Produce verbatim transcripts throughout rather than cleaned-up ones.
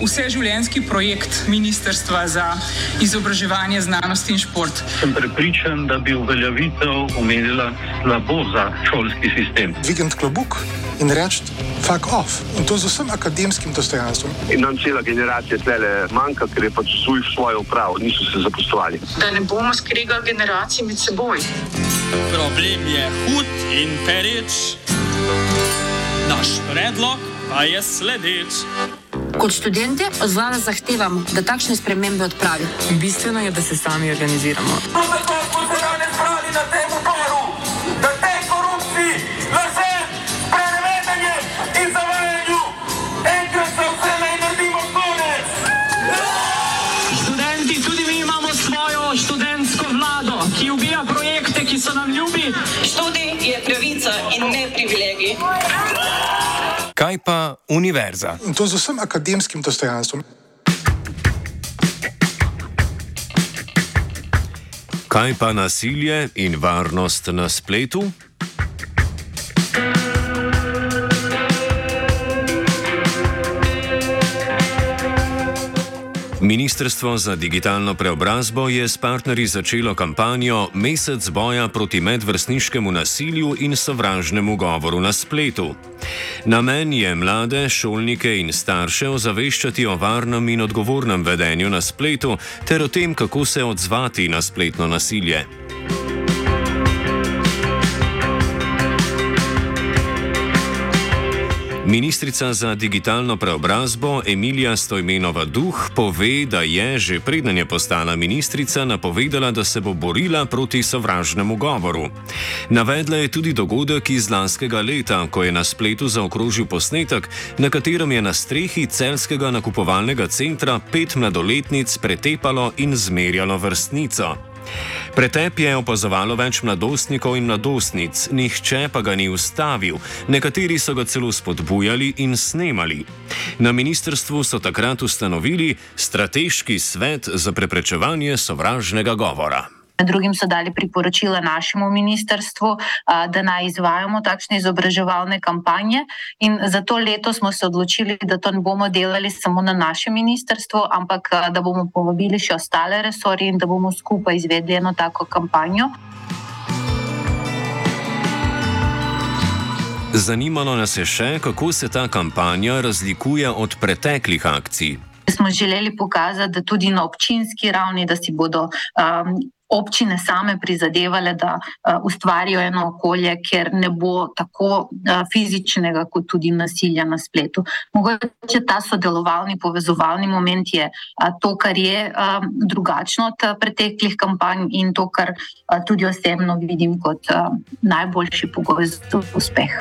vseživljenjski projekt Ministrstva za izobraževanje, znanost in šport. Sem prepričan, da bi uveljavitev omenila slabo za šolski sistem. Vikend klobuk in reči fuck off. In to z vsem akademskim dostojanstvom. In nam cela generacija tlele manjka, ker je pač svoj svojo upravo, niso se zaposlovali. Da ne bomo skregali generacij med seboj. Problem je hud in pereč, naš predlog pa je sledeč. Kot študente od vlade zahtevamo, da takšne spremembe odpravi. Bistveno je, da se sami organiziramo. To zato smo se danes zbrali na tem uporu, da tej korupciji, laže, sprenevedanje in zavajanju enkrat za vse naj naredimo konec. Študenti, tudi mi imamo svojo študentsko vlado, ki ubija projekte, ki so nam ljubi. Študij je pravica in ne privilegij. Kaj pa univerza? In to z vsem akademskim dostojanstvom. Kaj pa nasilje in varnost na spletu? Ministrstvo za digitalno preobrazbo je s partnerji začelo kampanjo Mesec boja proti medvrstniškemu nasilju in sovražnemu govoru na spletu. Namen je mlade, šolnike in starše ozaveščati o varnem in odgovornem vedenju na spletu ter o tem, kako se odzvati na spletno nasilje. Ministrica za digitalno preobrazbo Emilija Stojmenova Duh pove, da je že preden je postala ministrica napovedala, da se bo borila proti sovražnemu govoru. Navedla je tudi dogodek iz lanskega leta, ko je na spletu zaokrožil posnetek, na katerem je na strehi celjskega nakupovalnega centra pet mladoletnic pretepalo in zmerjalo vrstnico. Pretep je opazovalo več mladostnikov in mladostnic, nihče pa ga ni ustavil, nekateri so ga celo spodbujali in snemali. Na ministrstvu so takrat ustanovili Strateški svet za preprečevanje sovražnega govora. Med drugim so dali priporočila našemu ministrstvu, da naj izvajamo takšne izobraževalne kampanje in za to leto smo se odločili, da to ne bomo delali samo na našem ministrstvu, ampak da bomo povabili še ostale resorje in da bomo skupaj izvedli eno tako kampanjo. Zanimalo nas je še, kako se ta kampanja razlikuje od preteklih akcij. Smo želeli pokazati, da tudi na občinski ravni, da si bodo um, občine same prizadevale, da uh, ustvarijo eno okolje, kjer ne bo tako uh, fizičnega kot tudi nasilja na spletu. Mogoče ta sodelovalni, povezovalni moment je uh, to, kar je uh, drugačno od uh, preteklih kampanj in to, kar uh, tudi osebno vidim kot uh, najboljši pogoj za uspeh.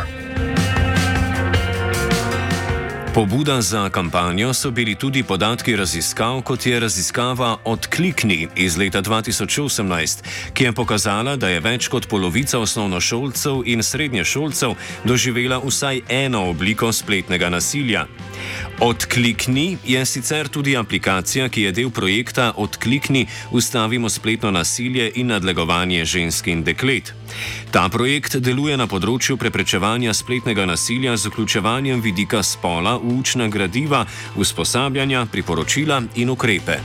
Pobuda za kampanjo so bili tudi podatki raziskav, kot je raziskava Odklikni iz leta dva tisoč osemnajst, ki je pokazala, da je več kot polovica osnovnošolcev in srednješolcev doživela vsaj eno obliko spletnega nasilja. Odklikni je sicer tudi aplikacija, ki je del projekta Odklikni, ustavimo spletno nasilje in nadlegovanje žensk in deklet. Ta projekt deluje na področju preprečevanja spletnega nasilja z vključevanjem vidika spola v učna gradiva, usposabljanja, priporočila in ukrepe.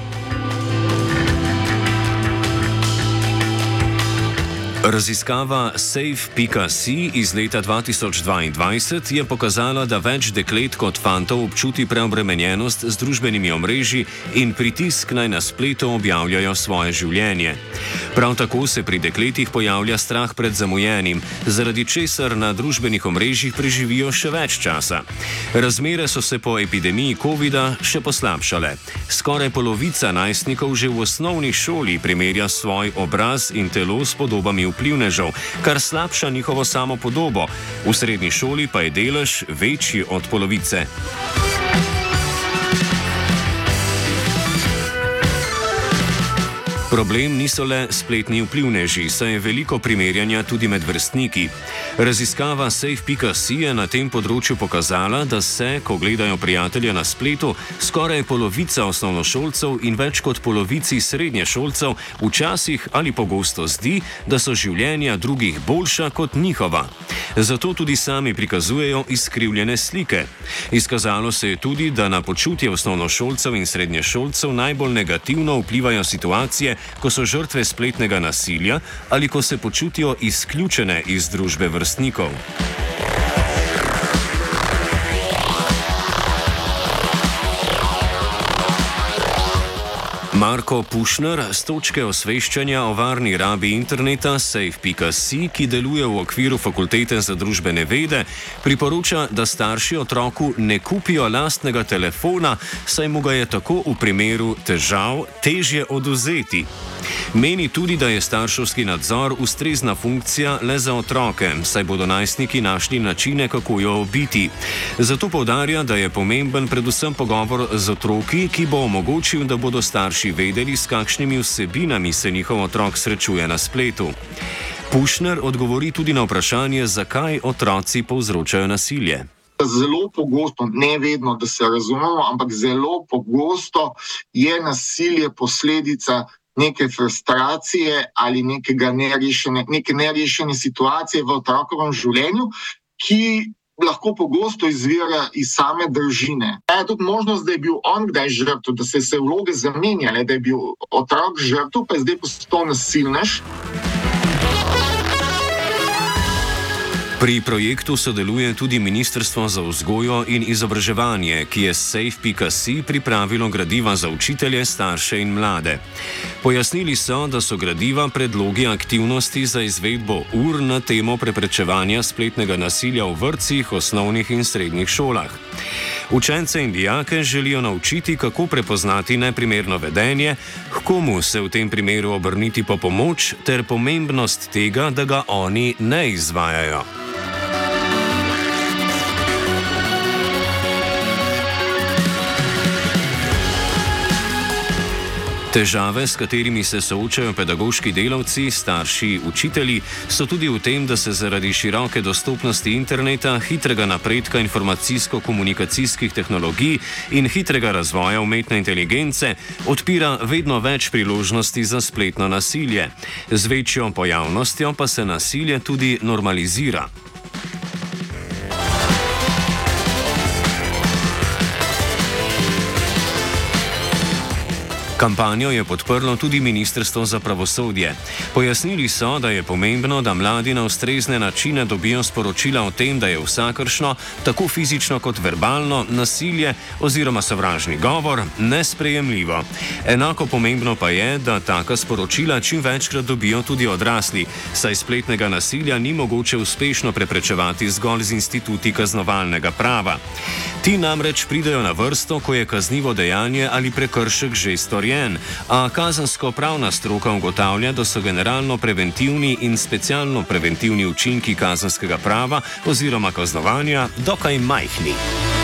Raziskava safe pika si iz leta dva tisoč dvaindvajset je pokazala, da več deklet kot fantov občuti preobremenjenost z družbenimi omrežji in pritisk naj na spletu objavljajo svoje življenje. Prav tako se pri dekletih pojavlja strah pred zamujenim, zaradi česar na družbenih omrežjih preživijo še več časa. Razmere so se po epidemiji covida še poslabšale. Skoraj polovica najstnikov že v osnovni šoli primerja svoj obraz in telo s podobami vplivnežev, kar slabša njihovo samopodobo. V srednji šoli pa je delež večji od polovice. Problem niso le spletni vplivneži, saj je veliko primerjanja tudi med vrstniki. Raziskava safe pika si je na tem področju pokazala, da se, ko gledajo prijatelje na spletu, skoraj polovica osnovnošolcev in več kot polovici srednješolcev včasih ali pogosto zdi, da so življenja drugih boljša kot njihova. Zato tudi sami prikazujejo izkrivljene slike. Izkazalo se je tudi, da na počutje osnovnošolcev in srednješolcev najbolj negativno vplivajo situacije, ko so žrtve spletnega nasilja ali ko se počutijo izključene iz družbe vrstnikov. Marko Pušner z točke osveščanja o varni rabi interneta safe pika si, ki deluje v okviru Fakultete za družbene vede, priporoča, da starši otroku ne kupijo lastnega telefona, saj mu ga je tako v primeru težav težje odvzeti. Meni tudi, da je starševski nadzor ustrezna funkcija le za otroke, saj bodo najstniki našli načine, kako jo obiti. Zato poudarja, da je pomemben predvsem pogovor z otroki, ki bo omogočil, da bodo starši vedeli, s kakšnimi vsebinami se njihov otrok srečuje na spletu. Pušner odgovori tudi na vprašanje, zakaj otroci povzročajo nasilje. Zelo pogosto, ne vedno, da se razumemo, ampak zelo pogosto je nasilje posledica neke frustracije ali nekega nerešene, neke nerešene situacije v otrokovem življenju, ki lahko pogosto izvira iz same družine. Je tudi možnost, da je bil on kdaj žrtev, da se se vloge zamenjale, da je bil otrok žrtev, pa je zdaj postal nasilnež. Pri projektu sodeluje tudi Ministrstvo za vzgojo in izobraževanje, ki je s safe pika si pripravilo gradiva za učitelje, starše in mlade. Pojasnili so, da so gradiva predlogi aktivnosti za izvedbo ur na temo preprečevanja spletnega nasilja v vrtcih, osnovnih in srednjih šolah. Učence in dijake želijo naučiti, kako prepoznati neprimerno vedenje, h komu se v tem primeru obrniti po pomoč, ter pomembnost tega, da ga oni ne izvajajo. Težave, s katerimi se soočajo pedagoški delavci, starši, učitelji, so tudi v tem, da se zaradi široke dostopnosti interneta, hitrega napredka informacijsko-komunikacijskih tehnologij in hitrega razvoja umetne inteligence odpira vedno več priložnosti za spletno nasilje. Z večjo pojavnostjo pa se nasilje tudi normalizira. Kampanjo je podprlo tudi Ministrstvo za pravosodje. Pojasnili so, da je pomembno, da mladi na ustrezne načine dobijo sporočila o tem, da je vsakršno, tako fizično kot verbalno, nasilje oziroma sovražni govor nesprejemljivo. Enako pomembno pa je, da taka sporočila čim večkrat dobijo tudi odrasli, saj spletnega nasilja ni mogoče uspešno preprečevati zgolj z instituti kaznovalnega prava. Ti namreč pridejo na vrsto, ko je kaznivo dejanje ali prekršek že storjen, a kazensko-pravna stroka ugotavlja, da so generalno preventivni in specialno preventivni učinki kazenskega prava oziroma kaznovanja dokaj majhni.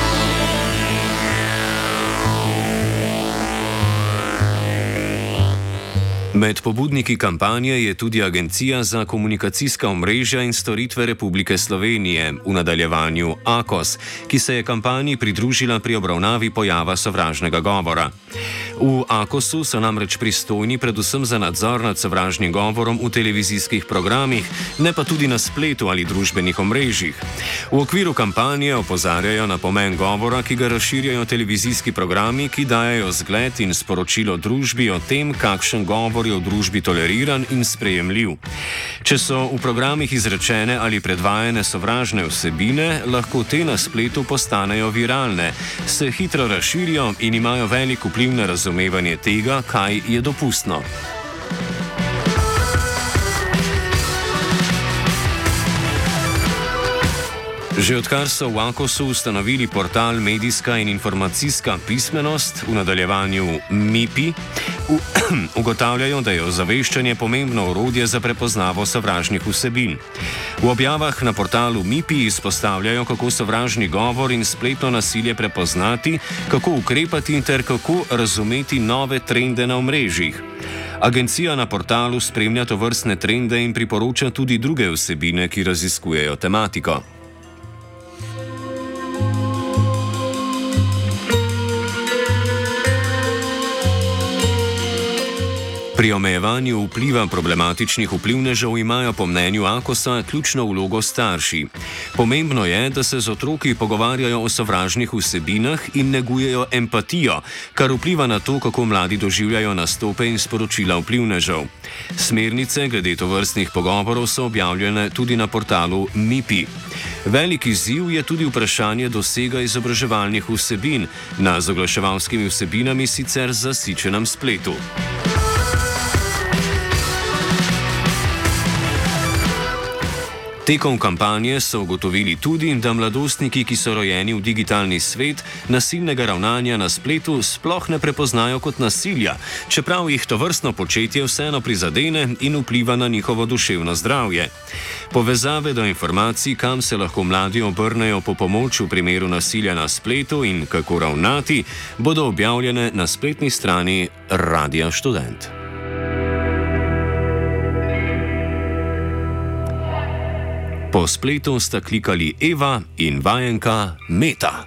Med pobudniki kampanje je tudi Agencija za komunikacijska omrežja in storitve Republike Slovenije, v nadaljevanju A K O S, ki se je kampanji pridružila pri obravnavi pojava sovražnega govora. V A K O S-u so namreč pristojni predvsem za nadzor nad sovražnim govorom v televizijskih programih, ne pa tudi na spletu ali družbenih omrežjih. V okviru kampanje opozarjajo na pomen govora, ki ga razširjajo televizijski programi, ki dajejo zgled in sporočilo družbi o tem, kakšen govor je v družbi toleriran in sprejemljiv. Če so v programih izrečene ali predvajane sovražne vsebine, lahko te na spletu postanejo viralne, se hitro razširijo in imajo velik vpliv na razumevanje tega, kaj je dopustno. Že odkar so v Akosu ustanovili portal Medijska in informacijska pismenost, v nadaljevanju M I P I, ugotavljajo, da je ozaveščanje pomembno orodje za prepoznavo sovražnih vsebin. V objavah na portalu M I P I izpostavljajo, kako sovražni govor in spletno nasilje prepoznati, kako ukrepati ter kako razumeti nove trende na omrežjih. Agencija na portalu spremlja tovrstne trende in priporoča tudi druge vsebine, ki raziskujejo tematiko. Pri omejevanju vpliva problematičnih vplivnežev imajo po mnenju Akosa ključno vlogo starši. Pomembno je, da se z otroki pogovarjajo o sovražnih vsebinah in negujejo empatijo, kar vpliva na to, kako mladi doživljajo nastope in sporočila vplivnežev. Smernice glede tovrstnih pogovorov so objavljene tudi na portalu M I P I. Velik izziv je tudi vprašanje dosega izobraževalnih vsebin na z oglaševalskimi vsebinami sicer zasičenem spletu. Tekom kampanje so ugotovili tudi, da mladostniki, ki so rojeni v digitalni svet, nasilnega ravnanja na spletu sploh ne prepoznajo kot nasilja, čeprav jih tovrstno početje vseeno prizadene in vpliva na njihovo duševno zdravje. Povezave do informacij, kam se lahko mladi obrnejo po pomoč v primeru nasilja na spletu in kako ravnati, bodo objavljene na spletni strani Radia Študent. Po spletu sta klikali Eva in vajenka Meta.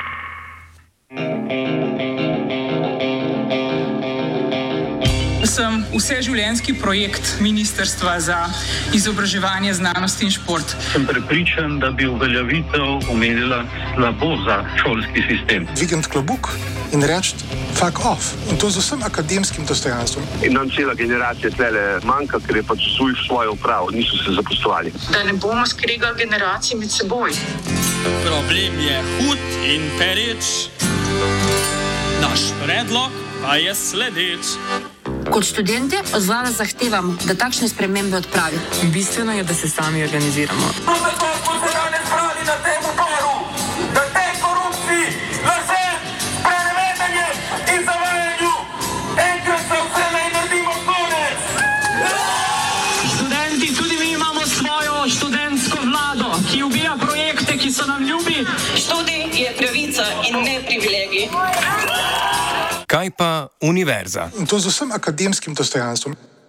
Sem vseživljenjski projekt Ministrstva za izobraževanje, znanost in šport. Sem prepričan, da bi uveljavitev omenila slabo za šolski sistem. Dvigniti klobuk in reči fuck off. In to z vsem akademskim dostojanstvom. In nam cela generacija tlele manjka, ker je pač svojo upravo, niso se zaposlovali. Da ne bomo skregali generacij med seboj. Problem je hud in pereč, naš predlog pa je sledeč. Kot študente od vlade zahtevamo, da takšne spremembe odpravi. Bistveno je, da se sami organiziramo. To zato smo se danes zbrali na tem zboru, da tej korupciji, lažem, sprenevedanjem in zavajanju enkrat za vselej naredimo konec. Študenti, tudi mi imamo svojo študentsko vlado, ki ubija projekte, ki so nam ljubi. Študij je pravica in ne privilegij. Kaj pa univerza? In to z vsem akademskim dostojanstvom.